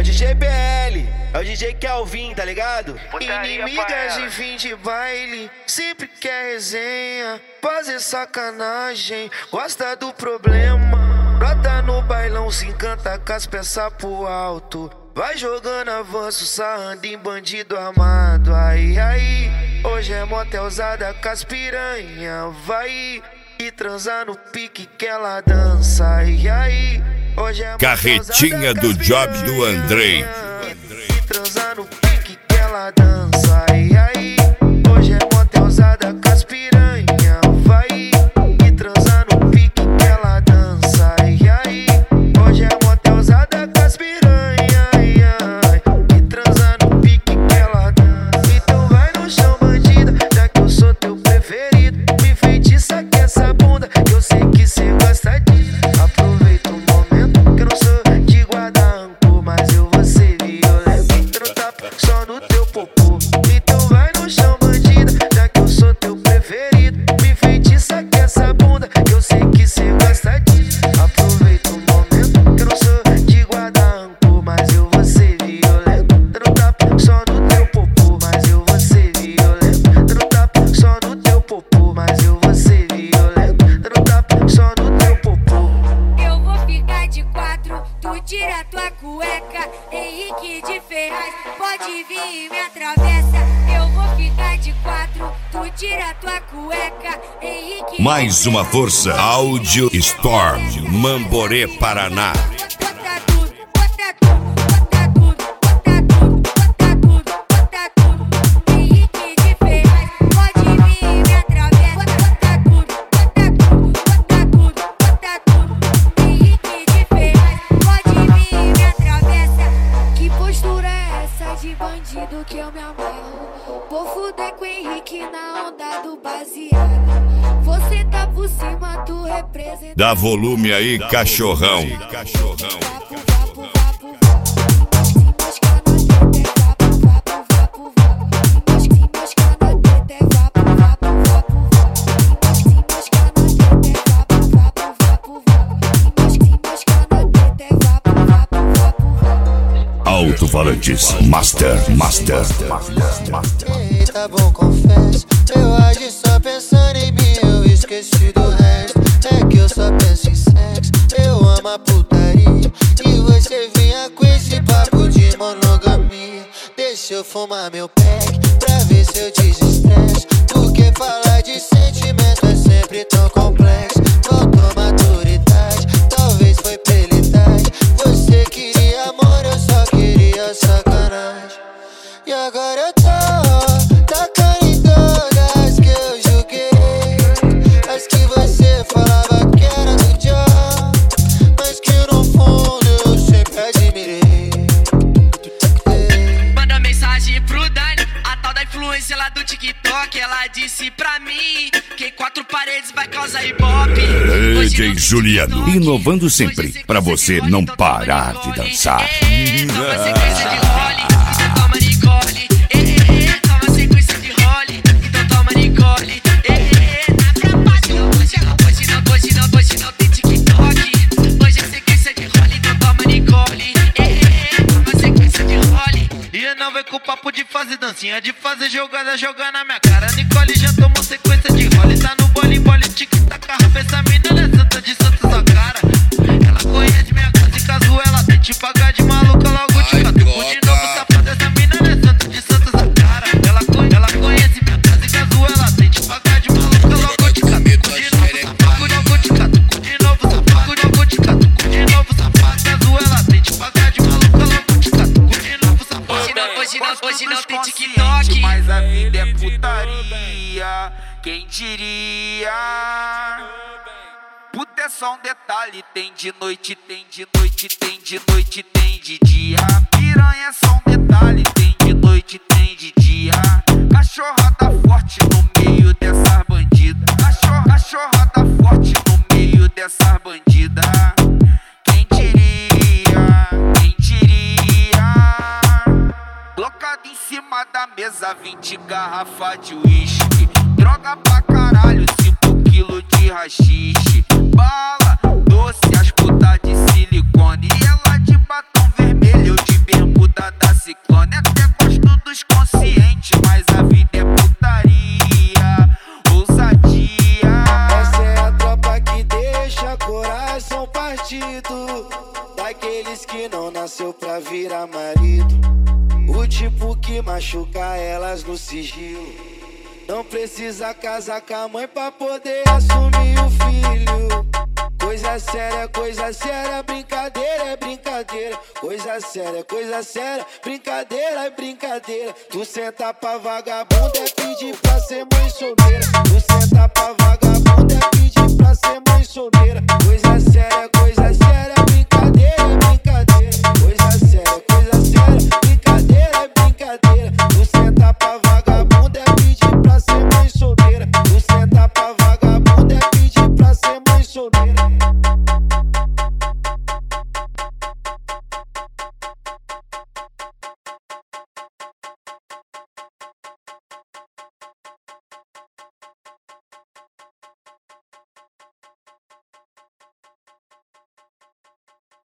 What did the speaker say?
o DJ BL, é o DJ Kelvin, tá ligado? Inimigas de fim de baile, sempre quer resenha, fazer sacanagem, gosta do problema. Brota no bailão, se encanta com as peças pro alto, vai jogando avanço, sarrando em bandido armado. Aí, hoje é motelzada com as piranha, vai e transar no pique que ela dança. Aí, hoje é Carretinha do Job do Andrei. E transar no pique que ela dança. Aí, hoje é motelzada com as piranha, vai e transar no pique que ela dança. Aí, hoje é motelzada com as piranha, e transar no pique que ela dança. Então vai no chão, bandida, já que eu sou teu preferido. Me feitiça que essa bunda, eu sei que cê gosta disso. Aproveita o momento, que eu não sou de guardar rancor, mas eu vou ser violento. Eu não tapo só no teu popô. Então vai no chão, bandida, já que eu sou teu preferido. Me feitiça que essa bunda, eu sei que cê gosta disso. Aproveita o momento, que eu não sou de guardar rancor, mas eu vou ser violento. Eu não tapo só no teu popô, mas eu vou ser violento. Eu não tapo só no teu popô, mas eu vou ser violento. Eu não tapo só no teu popô. Eu vou ficar de quatro, tu tira tua cueca. Henrique de Ferraz, pode vir e me atravessa. Eu vou ficar de quatro, tu tira tua cueca. Henrique Mais uma força, Áudio Storm, Mamborê, Paraná. Bota tudo, bota tudo, bota tudo, bota tudo, bota tudo, bota tudo. Henrique de Ferraz, pode vir e me atravessa. Bota tudo, bota tudo, bota tudo, bota tudo. Henrique de Ferraz, pode vir e me atravessa. Que postura é essa de bandido que eu me amarro? Vou fuder com o Henrique na onda do baseado. Você tá por cima, tu representa. Dá volume aí, cachorrão. Alto-falantes, Master. Tá bom, confesso, eu agi só pensando em mim, eu esqueci do resto. É que eu só penso em sexo, eu amo a putaria, e você vinha com esse papo de monogamia. Deixa eu fumar meu pack, pra ver se eu desestresso, porque falar de sentimento é sempre tão complexo. Faltou maturidade, talvez foi pela idade. Você queria amor, eu só queria sacanagem. E agora eu tô tacando em todas que eu julguei, as que você falava que era do John, mas que no fundo eu sempre admirei. Manda mensagem pro Dani, a tal da influência lá do TikTok. Ela disse pra mim que em quatro paredes vai causar ibope. DJ Juliano, inovando sempre, pra você não parar de dançar. Toma sequência de role, então toma Nicole. Toma sequência de role, então toma Nicole. Hoje não tem TikTok. Hoje é sequência de role, então toma Nicole. Toma sequência de role. E não vem com o papo de fazer dancinha, de fazer jogada, jogar na minha cara. Nicole já tomou sequência de role, tá no bole, tic-tac, rapa. Essa mina é santa de santa sua cara. Ela conhece minha casa e caso ela tente pagar de maluca, logo te catuco de novo, safada. Essa mina é santa de santa sua cara. Ela conhece minha casa e caso ela tente pagar de maluca, logo te catuco de novo, safada. Logo te catuco de novo, safada. Logo te catuco de novo, safada. Caso ela tente pagar de maluca, logo te catuco de novo, safada. Hoje não tem TikTok. Mas a vida é putaria, quem diria? Puta é só um detalhe, tem de noite, tem de noite, tem de noite, tem de dia. Piranha é só um detalhe, tem de noite, tem de dia. Cachorrada forte no meio dessas bandidas. Cachorrada forte no meio dessas bandidas. Quem diria? Quem diria? Blocado em cima da mesa, 20 garrafa de uísque. Droga pra caralho, 5 quilos de rachixe. Bala, doce, as putas de silicone. E ela de batom vermelho, eu de ciclone até gosto dos conscientes, mas a vida é putaria, ousadia. Essa é a tropa que deixa coração partido, daqueles que não nasceu pra virar marido. O tipo que machuca elas no sigilo, não precisa casar com a mãe pra poder assumir o filho. Coisa séria, brincadeira é brincadeira. Coisa séria, brincadeira é brincadeira. Tu senta pra vagabunda é pedir pra ser mãe solteira. Tu senta pra vagabunda é pedir pra ser mãe solteira. Coisa séria,